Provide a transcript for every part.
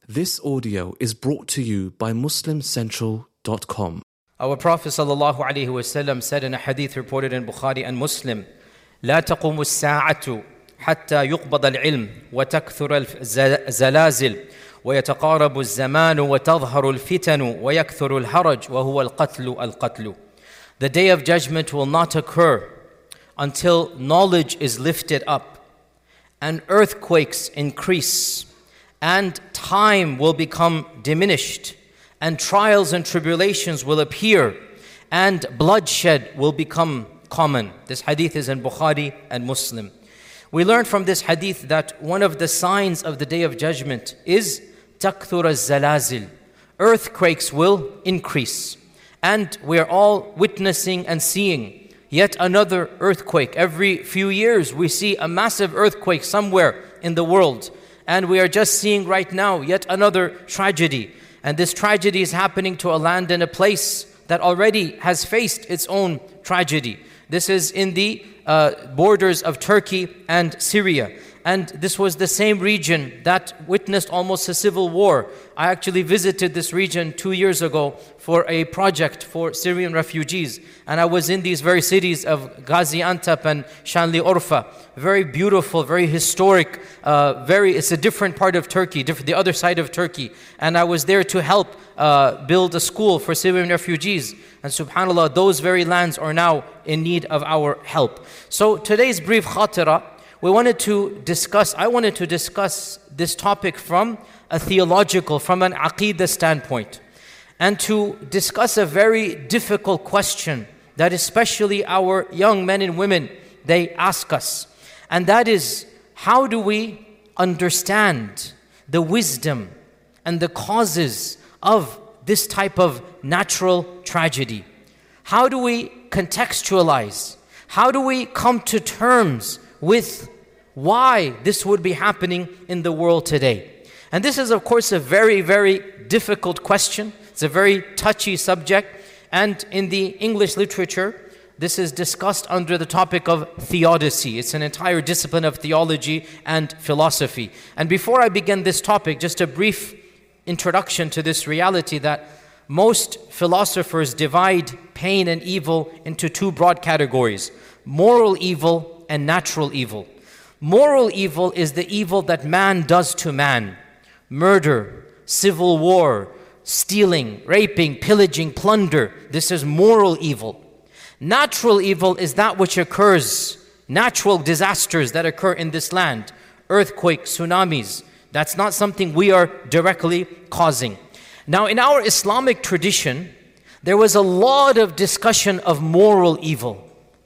This audio is brought to you by MuslimCentral.com. Our Prophet ﷺ said in a hadith reported in Bukhari and Muslim, لا تقوم الساعة حتى يقبض العلم وتكثر الزلازل ويتقارب الزمان وتظهر الفتن ويكثر الهرج وهو القتل. The day of judgment will not occur until knowledge is lifted up and earthquakes increase and time will become diminished and trials and tribulations will appear and bloodshed will become common. This hadith is in Bukhari and Muslim. We learn from this hadith that one of the signs of the day of judgment is takthur az-zalazil. Earthquakes will increase. And we are all witnessing and seeing yet another earthquake. Every few years we see a massive earthquake somewhere in the world. And we are just seeing right now yet another tragedy. And this tragedy is happening to a land and a place that already has faced its own tragedy. This is in the borders of Turkey and Syria. And this was the same region that witnessed almost a civil war. I actually visited this region 2 years ago for a project for Syrian refugees. And I was in these very cities of Gaziantep and Şanlıurfa. Very beautiful, very historic, it's a different part of Turkey, the other side of Turkey. And I was there to help build a school for Syrian refugees. And subhanAllah, those very lands are now in need of our help. So today's brief khatira, I wanted to discuss this topic from a theological, from an aqeedah standpoint. And to discuss a very difficult question that especially our young men and women, they ask us. And that is, how do we understand the wisdom and the causes of this type of natural tragedy? How do we contextualize? How do we come to terms with why this would be happening in the world today? And this is, of course, a very, very difficult question. It's a very touchy subject. And in the English literature, this is discussed under the topic of theodicy. It's an entire discipline of theology and philosophy. And before I begin this topic, just a brief introduction to this reality that most philosophers divide pain and evil into two broad categories: moral evil and natural evil. Moral evil is the evil that man does to man. Murder, civil war, stealing, raping, pillaging, plunder. This is moral evil. Natural evil is that which occurs, natural disasters that occur in this land. Earthquakes, tsunamis. That's not something we are directly causing. Now, in our Islamic tradition, there was a lot of discussion of moral evil.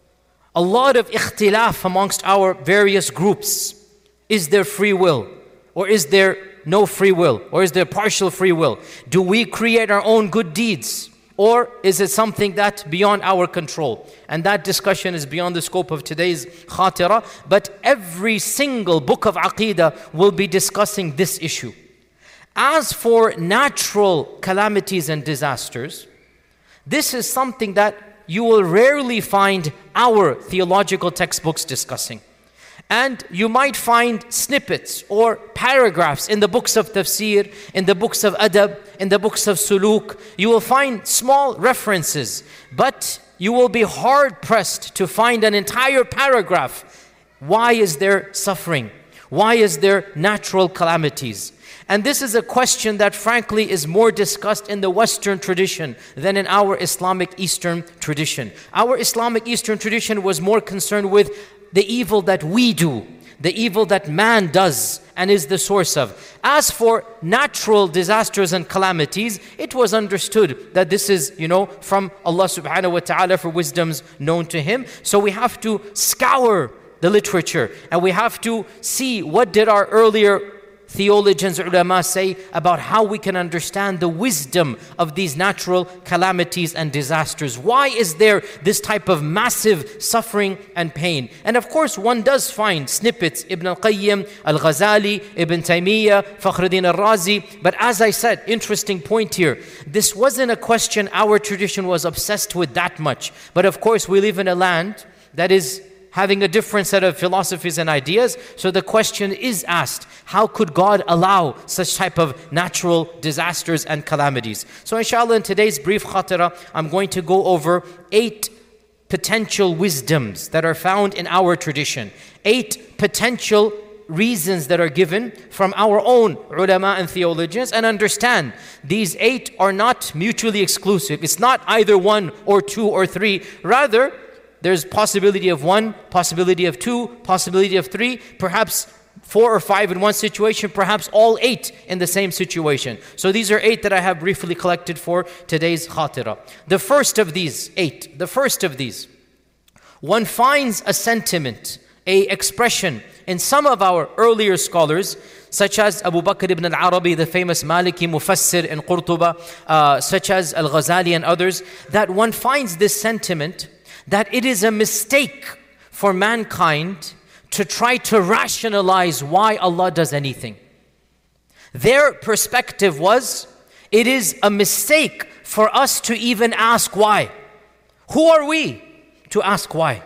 A lot of ikhtilaf amongst our various groups. Is there free will? Or is there no free will? Or is there partial free will? Do we create our own good deeds? Or is it something that's beyond our control? And that discussion is beyond the scope of today's khatira. But every single book of aqeedah will be discussing this issue. As for natural calamities and disasters, this is something that you will rarely find our theological textbooks discussing. And you might find snippets or paragraphs in the books of tafsir, in the books of adab, in the books of suluk. You will find small references, but you will be hard-pressed to find an entire paragraph. Why is there suffering? Why is there natural calamities? And this is a question that frankly is more discussed in the Western tradition than in our Islamic Eastern tradition. Our Islamic Eastern tradition was more concerned with the evil that we do, the evil that man does and is the source of. As for natural disasters and calamities, it was understood that this is, from Allah subhanahu wa ta'ala for wisdoms known to Him. So we have to scour the literature and we have to see what did our earlier theologians, ulama say about how we can understand the wisdom of these natural calamities and disasters. Why is there this type of massive suffering and pain? And of course, one does find snippets, Ibn al-Qayyim, Al-Ghazali, Ibn Taymiyyah, Fakhruddin al-Razi. But as I said, interesting point here, this wasn't a question our tradition was obsessed with that much. But of course, we live in a land that is having a different set of philosophies and ideas. So the question is asked, how could God allow such type of natural disasters and calamities? So inshallah, in today's brief khatira, I'm going to go over 8 potential wisdoms that are found in our tradition. 8 potential reasons that are given from our own ulama and theologians, and understand these 8 are not mutually exclusive. It's not either 1 or 2 or 3. Rather, there's possibility of 1, possibility of 2, possibility of 3, perhaps 4 or 5 in one situation, perhaps all 8 in the same situation. So these are 8 that I have briefly collected for today's khatira. The first of these 8, one finds a sentiment, a expression in some of our earlier scholars, such as Abu Bakr ibn al-Arabi, the famous Maliki Mufassir in Qurtuba, such as Al-Ghazali and others, that one finds this sentiment that it is a mistake for mankind to try to rationalize why Allah does anything. Their perspective was, it is a mistake for us to even ask why. Who are we to ask why?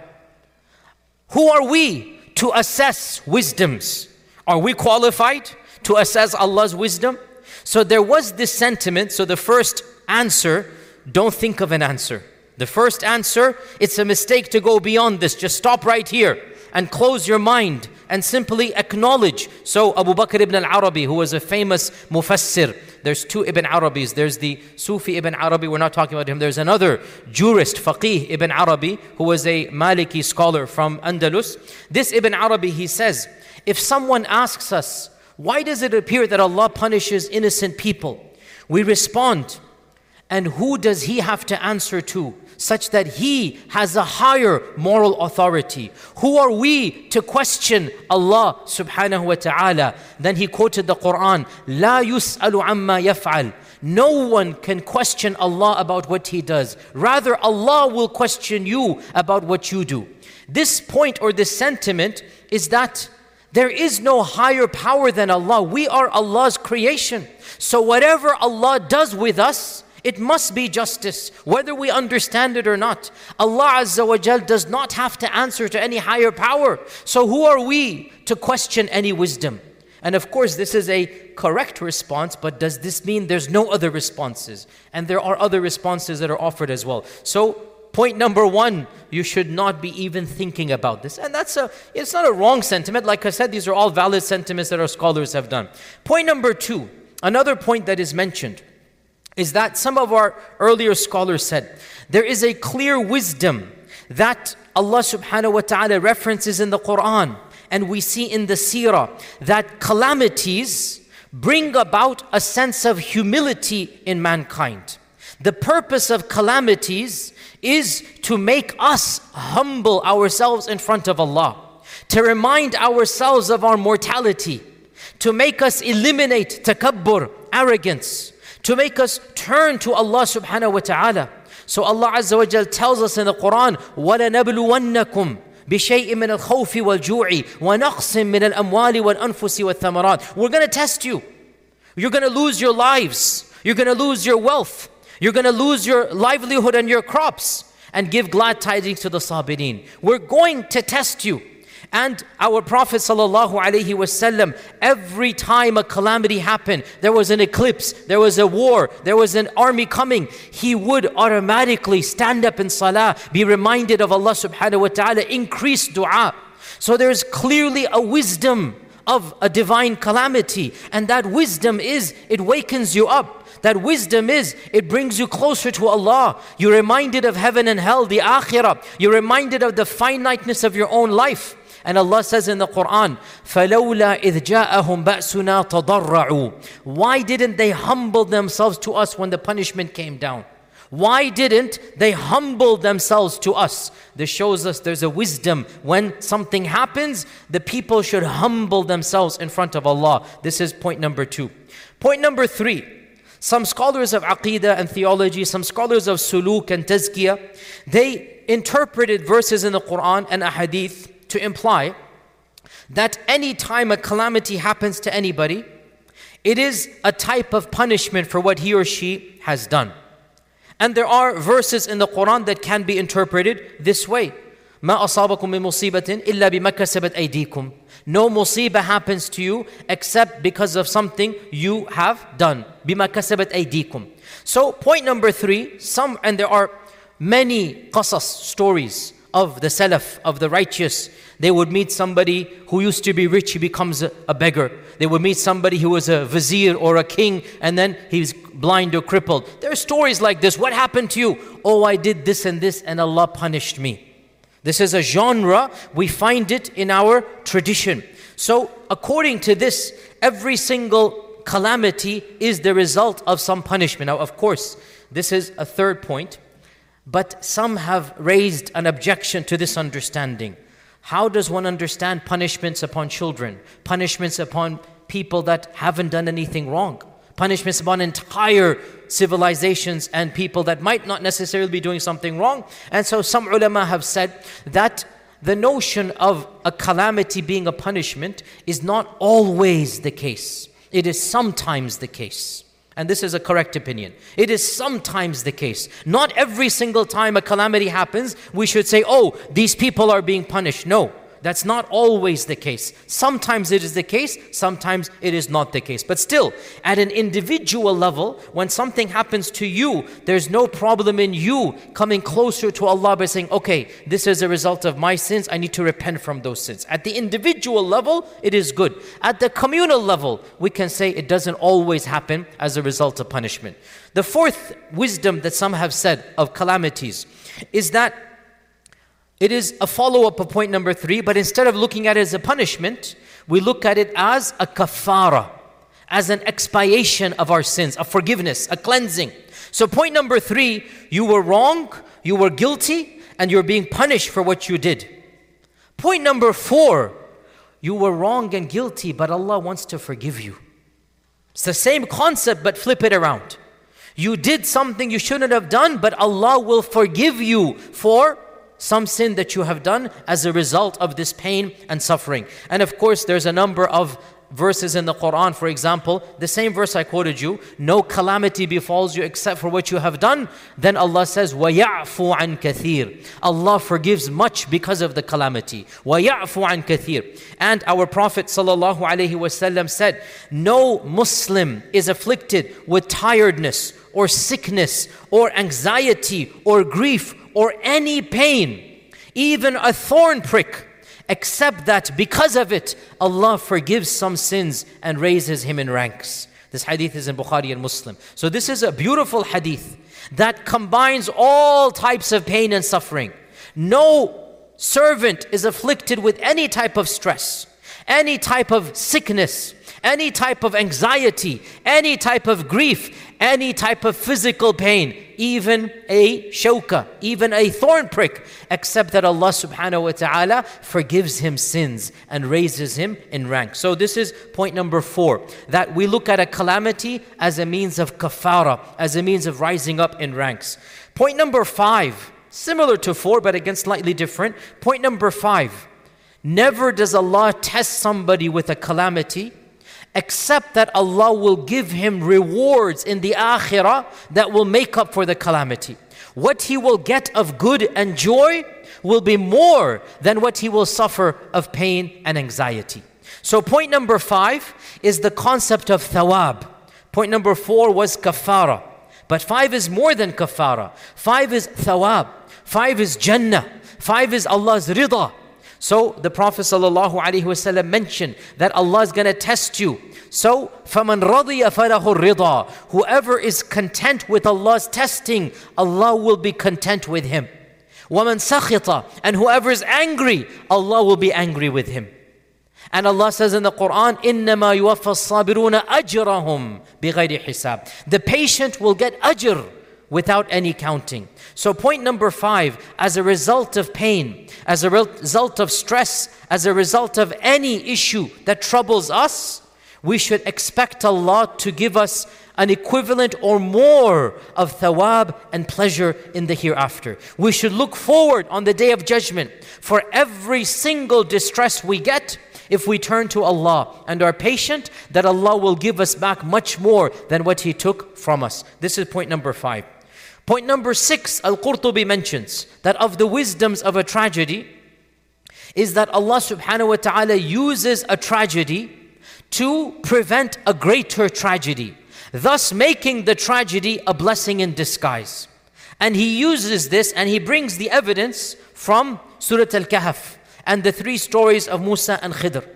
Who are we to assess wisdoms? Are we qualified to assess Allah's wisdom? So there was this sentiment. So the first answer, don't think of an answer. The first answer, it's a mistake to go beyond this. Just stop right here and close your mind and simply acknowledge. So Abu Bakr ibn al-Arabi, who was a famous mufassir, there's 2 Ibn Arabis. There's the Sufi Ibn Arabi, we're not talking about him. There's another jurist, Faqih Ibn Arabi, who was a Maliki scholar from Andalus. This Ibn Arabi, he says, if someone asks us, why does it appear that Allah punishes innocent people? We respond, and who does he have to answer to, such that he has a higher moral authority? Who are we to question Allah subhanahu wa ta'ala? Then he quoted the Quran, لا يسأل عما يفعل. No one can question Allah about what He does. Rather, Allah will question you about what you do. This point or this sentiment is that there is no higher power than Allah. We are Allah's creation. So whatever Allah does with us, it must be justice, whether we understand it or not. Allah Azza wa Jal does not have to answer to any higher power. So who are we to question any wisdom? And of course, this is a correct response, but does this mean there's no other responses? And there are other responses that are offered as well. So point number 1, you should not be even thinking about this. And it's not a wrong sentiment. Like I said, these are all valid sentiments that our scholars have done. Point number 2, another point that is mentioned, is that some of our earlier scholars said, there is a clear wisdom that Allah subhanahu wa ta'ala references in the Quran, and we see in the seerah, that calamities bring about a sense of humility in mankind. The purpose of calamities is to make us humble ourselves in front of Allah, to remind ourselves of our mortality, to make us eliminate takabbur, arrogance, to make us turn to Allah subhanahu wa ta'ala. So Allah Azza wa Jal tells us in the Quran, وَلَنَبْلُوَنَّكُمْ بِشَيْءٍ مِّنَ الْخَوْفِ وَالْجُوعِ وَنَقْصٍ مِّنَ الْأَمْوَالِ وَالْأَنفُسِ وَالثَّمَرَاتِ. We're going to test you. You're going to lose your lives. You're going to lose your wealth. You're going to lose your livelihood and your crops. And give glad tidings to the sabirin. We're going to test you. And our Prophet ﷺ, every time a calamity happened, there was an eclipse, there was a war, there was an army coming, he would automatically stand up in salah, be reminded of Allah subhanahu wa ta'ala, increase dua. So there's clearly a wisdom of a divine calamity, and that wisdom is, it wakens you up. That wisdom is, it brings you closer to Allah. You're reminded of heaven and hell, the akhirah. You're reminded of the finiteness of your own life. And Allah says in the Quran, فَلَوْلَا إِذْ جَاءَهُمْ بَأْسُنَا تَضَرَّعُوا. Why didn't they humble themselves to us when the punishment came down? Why didn't they humble themselves to us? This shows us there's a wisdom. When something happens, the people should humble themselves in front of Allah. This is point number 2. Point number 3. Some scholars of Aqidah and theology, some scholars of Suluk and Tazkiyah, they interpreted verses in the Quran and Ahadith to imply that any time a calamity happens to anybody, it is a type of punishment for what he or she has done. And there are verses in the Quran that can be interpreted this way. مَا أَصَابَكُم مِّن مُّصِيبَةٍ إِلَّا بِمَا كَسَبَتْ أَيْدِيكُم. No musibah happens to you except because of something you have done. بِمَا كَسَبَتْ أَيْدِيكُم. So point number 3, and there are many qasas, stories of the Salaf, of the righteous. They would meet somebody who used to be rich, he becomes a beggar. They would meet somebody who was a vizier or a king, and then he's blind or crippled. There are stories like this. What happened to you? Oh, I did this and this, and Allah punished me. This is a genre, we find it in our tradition. So according to this, every single calamity is the result of some punishment. Now, of course, this is a third point, but some have raised an objection to this understanding. How does one understand punishments upon children? Punishments upon people that haven't done anything wrong? Punishments upon entire civilizations and people that might not necessarily be doing something wrong? And so some ulama have said that the notion of a calamity being a punishment is not always the case. It is sometimes the case. And this is a correct opinion. It is sometimes the case. Not every single time a calamity happens, we should say, oh, these people are being punished. No, that's not always the case. Sometimes it is the case, sometimes it is not the case. But still, at an individual level, when something happens to you, there's no problem in you coming closer to Allah by saying, okay, this is a result of my sins, I need to repent from those sins. At the individual level, it is good. At the communal level, we can say it doesn't always happen as a result of punishment. The fourth wisdom that some have said of calamities is that it is a follow-up of point number 3, but instead of looking at it as a punishment, we look at it as a kafara, as an expiation of our sins, a forgiveness, a cleansing. So point number 3, you were wrong, you were guilty, and you're being punished for what you did. Point number 4, you were wrong and guilty, but Allah wants to forgive you. It's the same concept, but flip it around. You did something you shouldn't have done, but Allah will forgive you for some sin that you have done as a result of this pain and suffering. And of course, there's a number of verses in the Quran. For example, the same verse I quoted you, no calamity befalls you except for what you have done. Then Allah says, وَيَعْفُوا عَنْ كَثِيرٍ. Allah forgives much because of the calamity. وَيَعْفُوا عَنْ كَثِيرٍ. And our Prophet ﷺ said, no Muslim is afflicted with tiredness or sickness or anxiety or grief or any pain, even a thorn prick, except that because of it, Allah forgives some sins and raises him in ranks. This hadith is in Bukhari and Muslim. So this is a beautiful hadith that combines all types of pain and suffering. No servant is afflicted with any type of stress, any type of sickness, any type of anxiety, any type of grief, any type of physical pain, even a shawka, even a thorn prick, except that Allah subhanahu wa ta'ala forgives him sins and raises him in rank. So this is point number 4, that we look at a calamity as a means of kafara, as a means of rising up in ranks. Point number 5, similar to 4, but again slightly different. Point number 5, never does Allah test somebody with a calamity except that Allah will give him rewards in the akhirah that will make up for the calamity. What he will get of good and joy will be more than what he will suffer of pain and anxiety. So point number 5 is the concept of thawab. Point number 4 was kafara. But 5 is more than kafara. 5 is thawab. 5 is Jannah. 5 is Allah's rida. So the Prophet ﷺ mentioned that Allah is going to test you. So, فَمَنْ رَضِيَ فَلَهُ الرِّضَى. Whoever is content with Allah's testing, Allah will be content with him. وَمَنْ سَخِطَ. And whoever is angry, Allah will be angry with him. And Allah says in the Quran, إِنَّمَا يُوَفَّى الصَّابِرُونَ أَجْرَهُم بِغَيْرِ حِسَابٍ. The patient will get ajr without any counting. So point number 5, as a result of pain, as a result of stress, as a result of any issue that troubles us, we should expect Allah to give us an equivalent or more of thawab and pleasure in the hereafter. We should look forward on the Day of Judgment for every single distress we get. If we turn to Allah and are patient, that Allah will give us back much more than what He took from us. This is point number 5. Point number 6, Al-Qurtubi mentions that of the wisdoms of a tragedy is that Allah subhanahu wa ta'ala uses a tragedy to prevent a greater tragedy, thus making the tragedy a blessing in disguise. And He uses this and He brings the evidence from Surah Al-Kahf and the 3 stories of Musa and Khidr.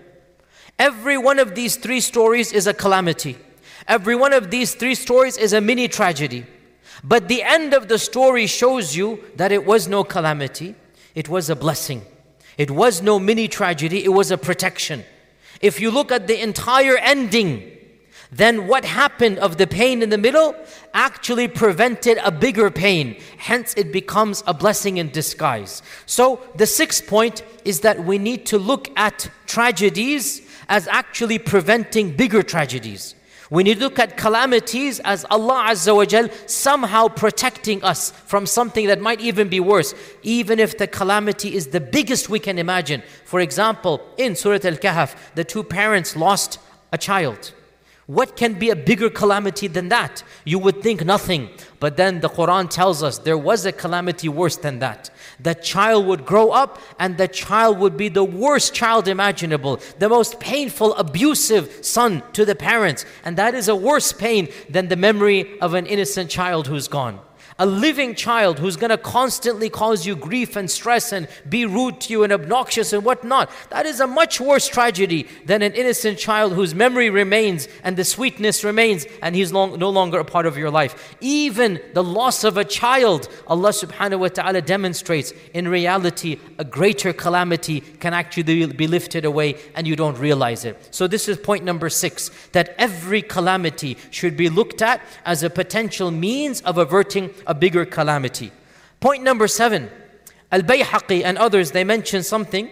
Every one of these 3 stories is a calamity. Every one of these 3 stories is a mini tragedy. But the end of the story shows you that it was no calamity, it was a blessing. It was no mini tragedy, it was a protection. If you look at the entire ending, then what happened of the pain in the middle actually prevented a bigger pain. Hence it becomes a blessing in disguise. So the 6th point is that we need to look at tragedies as actually preventing bigger tragedies. We need to look at calamities as Allah Azza wa Jal somehow protecting us from something that might even be worse, even if the calamity is the biggest we can imagine. For example, in Surah Al-Kahf, the 2 parents lost a child. What can be a bigger calamity than that? You would think nothing. But then the Quran tells us there was a calamity worse than that. The child would grow up and the child would be the worst child imaginable, the most painful, abusive son to the parents. And that is a worse pain than the memory of an innocent child who's gone. A living child who's going to constantly cause you grief and stress and be rude to you and obnoxious and whatnot. That is a much worse tragedy than an innocent child whose memory remains and the sweetness remains and he's no longer a part of your life. Even the loss of a child, Allah subhanahu wa ta'ala demonstrates in reality a greater calamity can actually be lifted away and you don't realize it. So this is point number 6, that every calamity should be looked at as a potential means of averting a bigger calamity. Point number 7, Al-Bayhaqi and others, they mention something,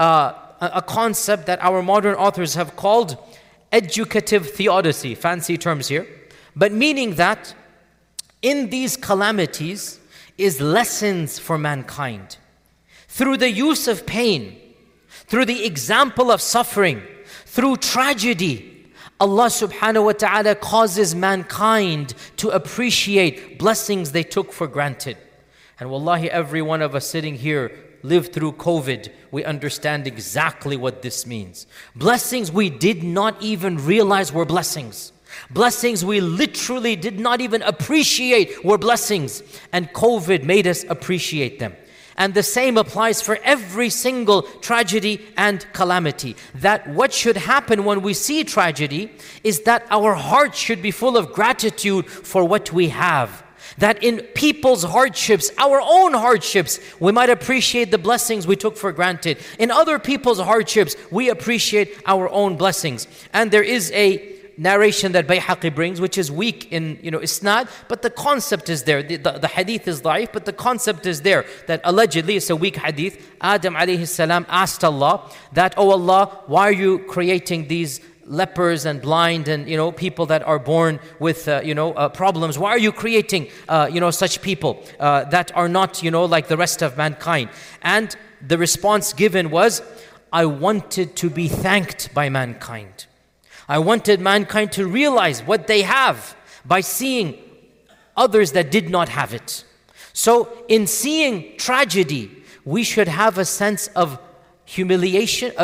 a concept that our modern authors have called educative theodicy, fancy terms here, but meaning that in these calamities is lessons for mankind. Through the use of pain, through the example of suffering, through tragedy, Allah subhanahu wa ta'ala causes mankind to appreciate blessings they took for granted. And wallahi, every one of us sitting here lived through COVID. We understand exactly what this means. Blessings we did not even realize were blessings. Blessings we literally did not even appreciate were blessings. And COVID made us appreciate them. And the same applies for every single tragedy and calamity. That what should happen when we see tragedy is that our hearts should be full of gratitude for what we have. That in people's hardships, our own hardships, we might appreciate the blessings we took for granted. In other people's hardships, we appreciate our own blessings. And there is a narration that Bayhaqi brings, which is weak in isnad, but the concept is there. The hadith is da'if, but the concept is there, that allegedly it's a weak hadith. Adam alayhi salam asked Allah that, "Oh Allah, why are you creating these lepers and blind and people that are born with problems? Why are you creating such people that are not like the rest of mankind?" And the response given was, "I wanted to be thanked by mankind. I wanted mankind to realize what they have by seeing others that did not have it." So in seeing tragedy, we should have a sense of humility, and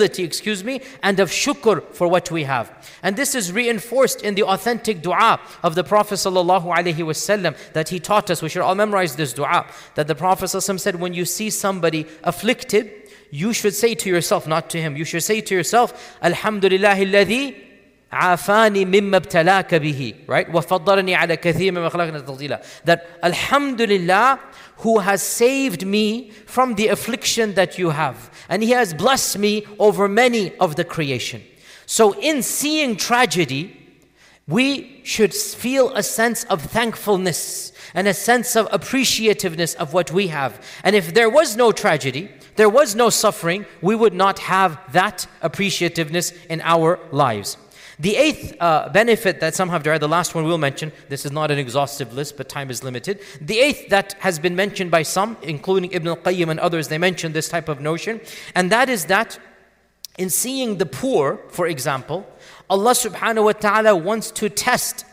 of shukr for what we have. And this is reinforced in the authentic dua of the Prophet ﷺ that he taught us. We should all memorize this dua, that the Prophet ﷺ said, when you see somebody afflicted, you should say to yourself, not to him, you should say to yourself, Alhamdulillahi alladhi afani mimma ibtalaka bihi, right? وَفَضَّلَنِي عَلَى كَثِيرٍ مِّمَّا خَلَقْنَا تَفْضِيلًا. That Alhamdulillah, who has saved me from the affliction that you have, and He has blessed me over many of the creation. So in seeing tragedy, we should feel a sense of thankfulness and a sense of appreciativeness of what we have. And if there was no tragedy, there was no suffering, we would not have that appreciativeness in our lives. The 8th benefit that some have derived, the last one we'll mention, this is not an exhaustive list, but time is limited. The 8th that has been mentioned by some, including Ibn al-Qayyim and others, they mention this type of notion, and that is that in seeing the poor, for example, Allah subhanahu wa ta'ala wants to test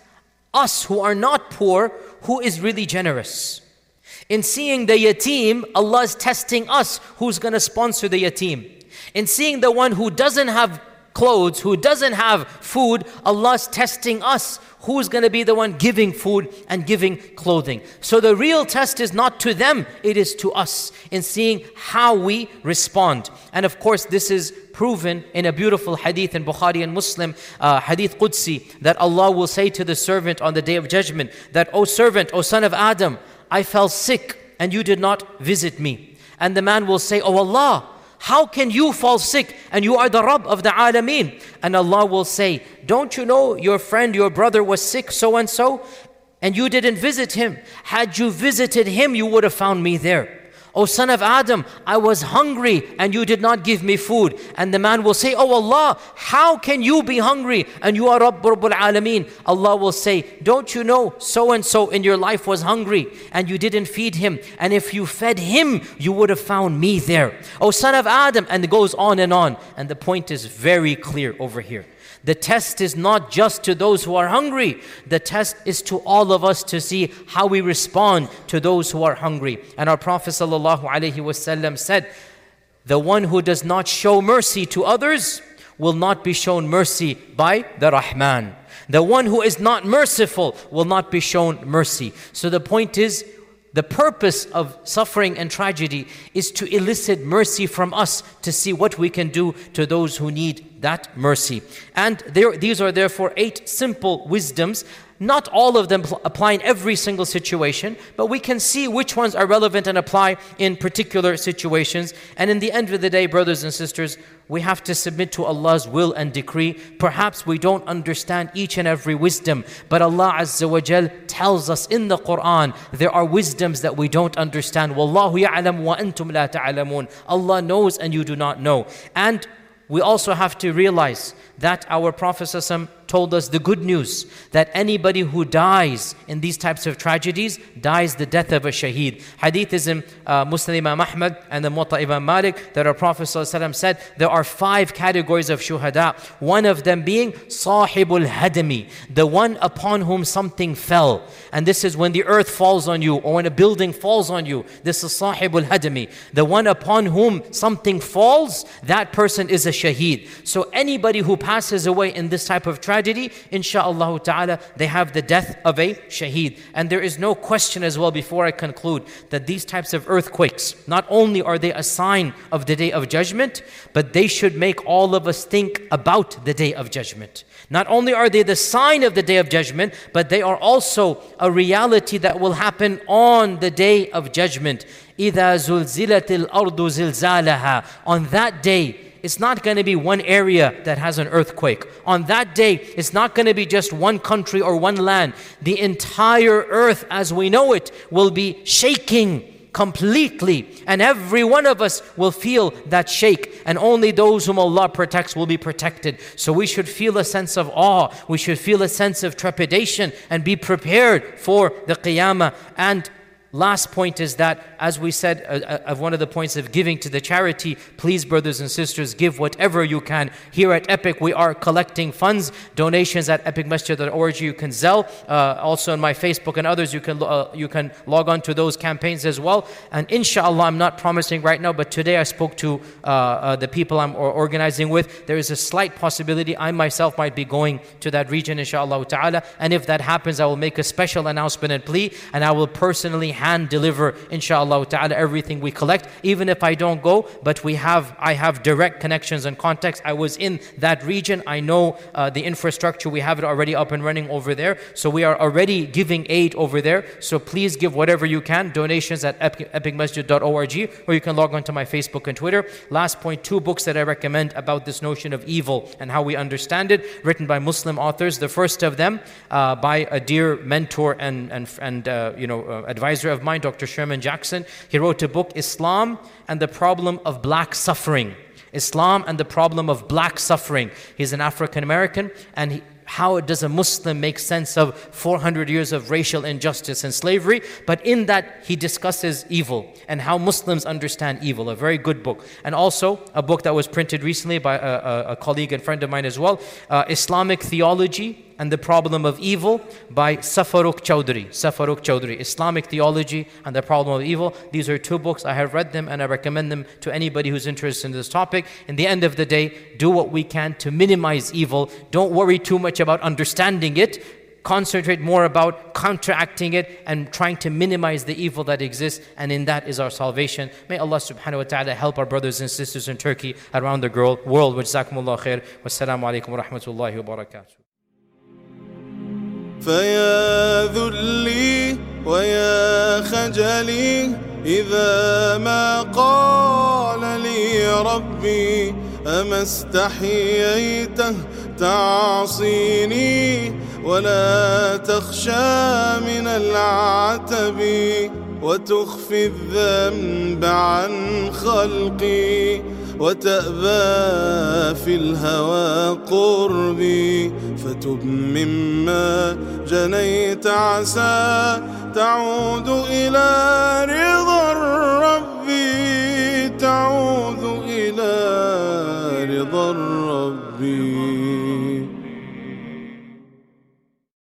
us who are not poor, who is really generous. In seeing the yatim, Allah is testing us who's going to sponsor the yatim. In seeing the one who doesn't have clothes, who doesn't have food, Allah is testing us who's going to be the one giving food and giving clothing. So the real test is not to them, it is to us in seeing how we respond. And of course, this is proven in a beautiful hadith in Bukhari and Muslim, hadith Qudsi, that Allah will say to the servant on the Day of Judgment that, O servant, O son of Adam, I fell sick and you did not visit me. And the man will say, Oh Allah, how can you fall sick and you are the Rabb of the Alameen? And Allah will say, don't you know your friend, your brother was sick so and so, and you didn't visit him. Had you visited him, you would have found me there. O son of Adam, I was hungry and you did not give me food. And the man will say, Oh Allah, how can you be hungry and you are Rabbul Alameen? Allah will say, don't you know so and so in your life was hungry and you didn't feed him? And if you fed him, you would have found me there. O son of Adam, and it goes on. And the point is very clear over here. The test is not just to those who are hungry. The test is to all of us to see how we respond to those who are hungry. And our Prophet ﷺ said, the one who does not show mercy to others will not be shown mercy by the Rahman. The one who is not merciful will not be shown mercy. So the point is, the purpose of suffering and tragedy is to elicit mercy from us to see what we can do to those who need that mercy. And these are therefore 8 simple wisdoms. Not all of them apply in every single situation, but we can see which ones are relevant and apply in particular situations. And in the end of the day, brothers and sisters, we have to submit to Allah's will and decree. Perhaps we don't understand each and every wisdom, but Allah Azza wa Jal tells us in the Quran, there are wisdoms that we don't understand. Wallahu ya'lam wa antum la ta'lamun. Allah knows and you do not know. And we also have to realize that our Prophet ﷺ told us the good news, that anybody who dies in these types of tragedies dies the death of a shaheed. Hadith is in Muslim Imam Ahmad and the Muwatta Imam Malik, that our Prophet ﷺ said there are 5 categories of shuhada. One of them being sahibul hadami, the one upon whom something fell. And this is when the earth falls on you or when a building falls on you. This is sahibul hadami. The one upon whom something falls, that person is a shaheed. So anybody who passes away in this type of tragedy, insha'Allah ta'ala, they have the death of a shaheed. And there is no question as well, before I conclude, that these types of earthquakes, not only are they a sign of the Day of Judgment, but they should make all of us think about the Day of Judgment. Not only are they the sign of the Day of Judgment, but they are also a reality that will happen on the Day of Judgment. إِذَا زُلْزِلَتِ الْأَرْضُ زِلْزَالَهَا. On that day, it's not going to be one area that has an earthquake. On that day, it's not going to be just one country or one land. The entire earth as we know it will be shaking completely. And every one of us will feel that shake. And only those whom Allah protects will be protected. So we should feel a sense of awe. We should feel a sense of trepidation and be prepared for the Qiyamah. And last point is that, as we said, of one of the points of giving to the charity, please, brothers and sisters, give whatever you can. Here at Epic, we are collecting funds, donations at epicmasjid.org. You can Zelle, also on my Facebook and others, you can log on to those campaigns as well. And inshallah, I'm not promising right now, but today I spoke to the people I'm organizing with. There is a slight possibility I myself might be going to that region, inshallah ta'ala. And if that happens, I will make a special announcement and plea, and I will personally hand deliver, inshallah ta'ala, everything we collect, even if I don't go. But I have direct connections and contacts. I was in that region. I know the infrastructure. We have it already up and running over there. So we are already giving aid over there. So please give whatever you can. Donations at epicmasjid.org, or you can log on to my Facebook and Twitter. Last point, 2 books that I recommend about this notion of evil and how we understand it, written by Muslim authors. The first of them by a dear mentor and advisor of mine, Dr. Sherman Jackson. He wrote a book, Islam and the Problem of Black Suffering. Islam and the Problem of Black Suffering. He's an African American, and how does a Muslim make sense of 400 years of racial injustice and slavery? But in that, he discusses evil and how Muslims understand evil. A very good book. And also, a book that was printed recently by a colleague and friend of mine as well, Islamic Theology and the Problem of Evil by Safaruk Chowdhury, Islamic Theology and the Problem of Evil. These are 2 books. I have read them and I recommend them to anybody who's interested in this topic. In the end of the day, do what we can to minimize evil. Don't worry too much about understanding it. Concentrate more about counteracting it and trying to minimize the evil that exists, and in that is our salvation. May Allah subhanahu wa ta'ala help our brothers and sisters in Turkey, around the world. Jazakumullah khair. Wassalamu alaikum wa rahmatullahi wa barakatuh. فيا ذلي ويا خجلي إذا ما قال لي ربي أما استحييته تعصيني ولا تخشى من العتب وتخفي الذنب عن خلقي وتأبى في الهوى قربي فتب مما جنيت عسى تعود إلى رضا الرب تعود إلى رضا الرب.